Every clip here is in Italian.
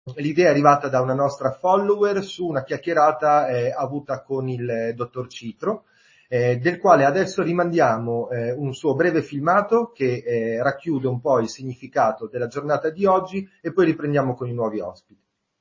L'idea è arrivata da una nostra follower su una chiacchierata avuta con il dottor Citro, del quale adesso rimandiamo un suo breve filmato che racchiude un po' il significato della giornata di oggi e poi riprendiamo con i nuovi ospiti.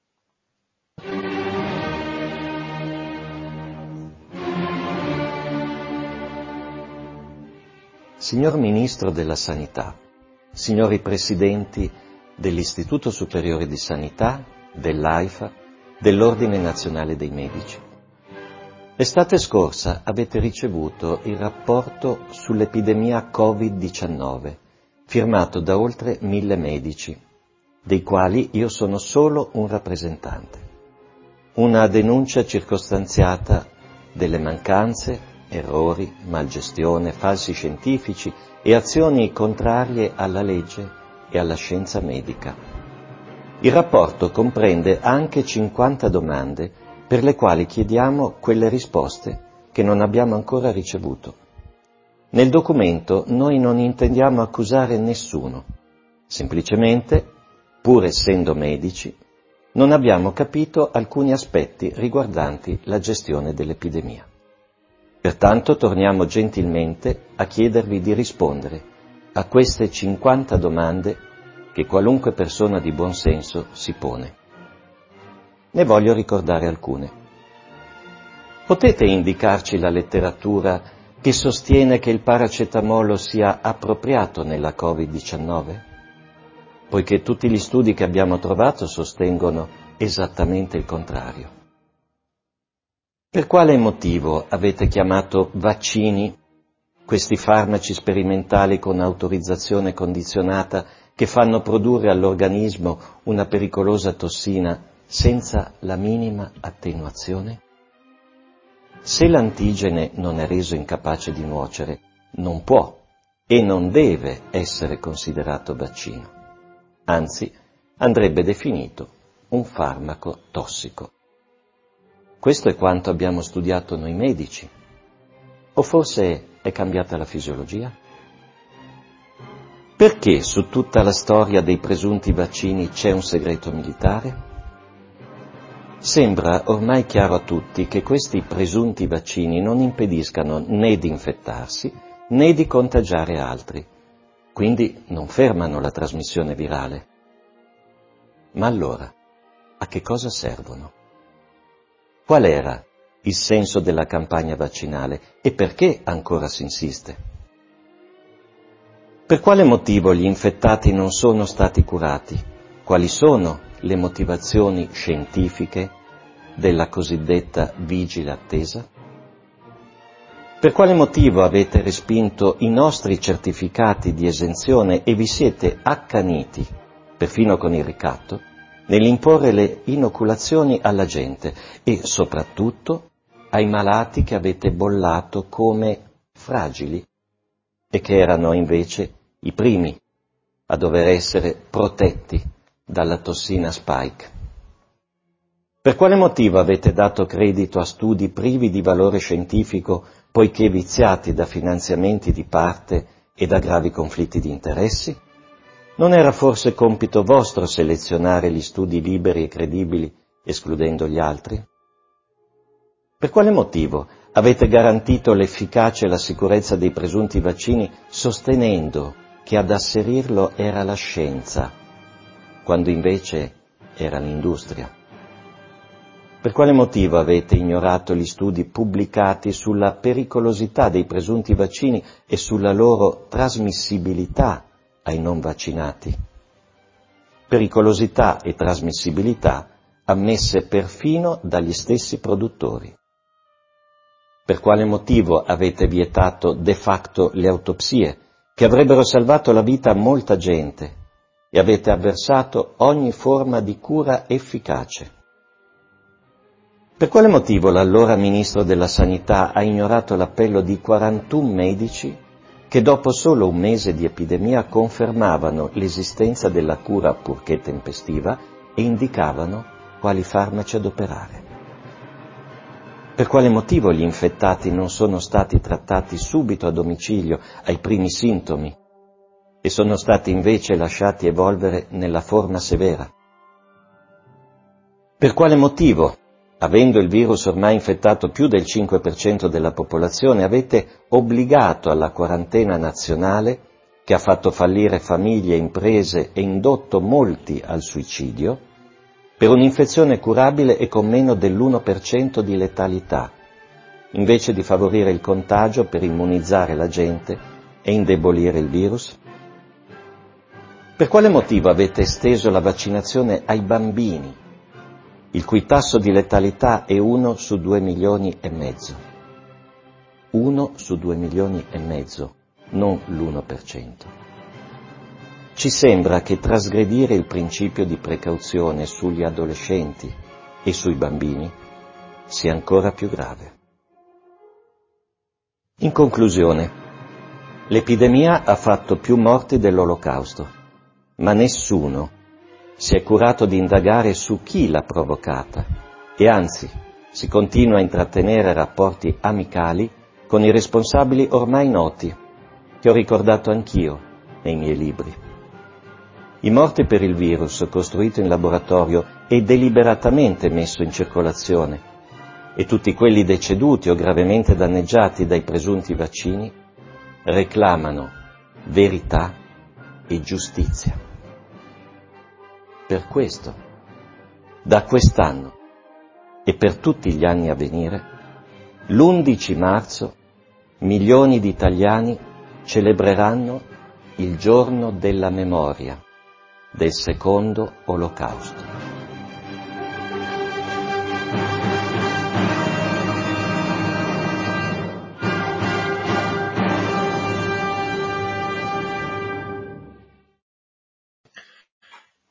Signor Ministro della Sanità, signori Presidenti dell'Istituto Superiore di Sanità, dell'AIFA, dell'Ordine Nazionale dei Medici. L'estate scorsa avete ricevuto il rapporto sull'epidemia Covid-19, firmato da oltre 1000 medici, dei quali io sono solo un rappresentante. Una denuncia circostanziata delle mancanze, errori, malgestione, falsi scientifici e azioni contrarie alla legge e alla scienza medica. Il rapporto comprende anche 50 domande per le quali chiediamo quelle risposte che non abbiamo ancora ricevuto. Nel documento noi non intendiamo accusare nessuno, semplicemente, pur essendo medici, non abbiamo capito alcuni aspetti riguardanti la gestione dell'epidemia. Pertanto torniamo gentilmente a chiedervi di rispondere a queste 50 domande che qualunque persona di buon senso si pone. Ne voglio ricordare alcune. Potete indicarci la letteratura che sostiene che il paracetamolo sia appropriato nella Covid-19? Poiché tutti gli studi che abbiamo trovato sostengono esattamente il contrario. Per quale motivo avete chiamato vaccini questi farmaci sperimentali con autorizzazione condizionata che fanno produrre all'organismo una pericolosa tossina senza la minima attenuazione? Se l'antigene non è reso incapace di nuocere, non può e non deve essere considerato vaccino. Anzi, andrebbe definito un farmaco tossico. Questo è quanto abbiamo studiato noi medici. O forse è cambiata la fisiologia? Perché su tutta la storia dei presunti vaccini c'è un segreto militare? Sembra ormai chiaro a tutti che questi presunti vaccini non impediscano né di infettarsi né di contagiare altri, quindi non fermano la trasmissione virale. Ma allora, a che cosa servono? Qual era il senso della campagna vaccinale e perché ancora si insiste? Per quale motivo gli infettati non sono stati curati? Quali sono le motivazioni scientifiche della cosiddetta vigile attesa? Per quale motivo avete respinto i nostri certificati di esenzione e vi siete accaniti, perfino con il ricatto, nell'imporre le inoculazioni alla gente e soprattutto ai malati che avete bollato come fragili e che erano invece i primi a dover essere protetti dalla tossina Spike? Per quale motivo avete dato credito a studi privi di valore scientifico poiché viziati da finanziamenti di parte e da gravi conflitti di interessi? Non era forse compito vostro selezionare gli studi liberi e credibili, escludendo gli altri? Per quale motivo avete garantito l'efficacia e la sicurezza dei presunti vaccini sostenendo che ad asserirlo era la scienza, quando invece era l'industria? Per quale motivo avete ignorato gli studi pubblicati sulla pericolosità dei presunti vaccini e sulla loro trasmissibilità ai non vaccinati? Pericolosità e trasmissibilità ammesse perfino dagli stessi produttori. Per quale motivo avete vietato de facto le autopsie, che avrebbero salvato la vita a molta gente, e avete avversato ogni forma di cura efficace? Per quale motivo l'allora Ministro della Sanità ha ignorato l'appello di 41 medici che dopo solo un mese di epidemia confermavano l'esistenza della cura purché tempestiva e indicavano quali farmaci adoperare? Per quale motivo gli infettati non sono stati trattati subito a domicilio ai primi sintomi e sono stati invece lasciati evolvere nella forma severa? Per quale motivo, avendo il virus ormai infettato più del 5% della popolazione, avete obbligato alla quarantena nazionale, che ha fatto fallire famiglie e imprese e indotto molti al suicidio, per un'infezione curabile e con meno dell'1% di letalità, invece di favorire il contagio per immunizzare la gente e indebolire il virus? Per quale motivo avete esteso la vaccinazione ai bambini, il cui tasso di letalità è 1 su 2 milioni e mezzo? 1 su 2 milioni e mezzo, non l'1%. Ci sembra che trasgredire il principio di precauzione sugli adolescenti e sui bambini sia ancora più grave. In conclusione, l'epidemia ha fatto più morti dell'Olocausto, ma nessuno si è curato di indagare su chi l'ha provocata e anzi si continua a intrattenere rapporti amicali con i responsabili ormai noti, che ho ricordato anch'io nei miei libri. I morti per il virus costruito in laboratorio e deliberatamente messo in circolazione e tutti quelli deceduti o gravemente danneggiati dai presunti vaccini reclamano verità e giustizia. Per questo, da quest'anno e per tutti gli anni a venire, l'11 marzo milioni di italiani celebreranno il giorno della memoria del secondo Olocausto.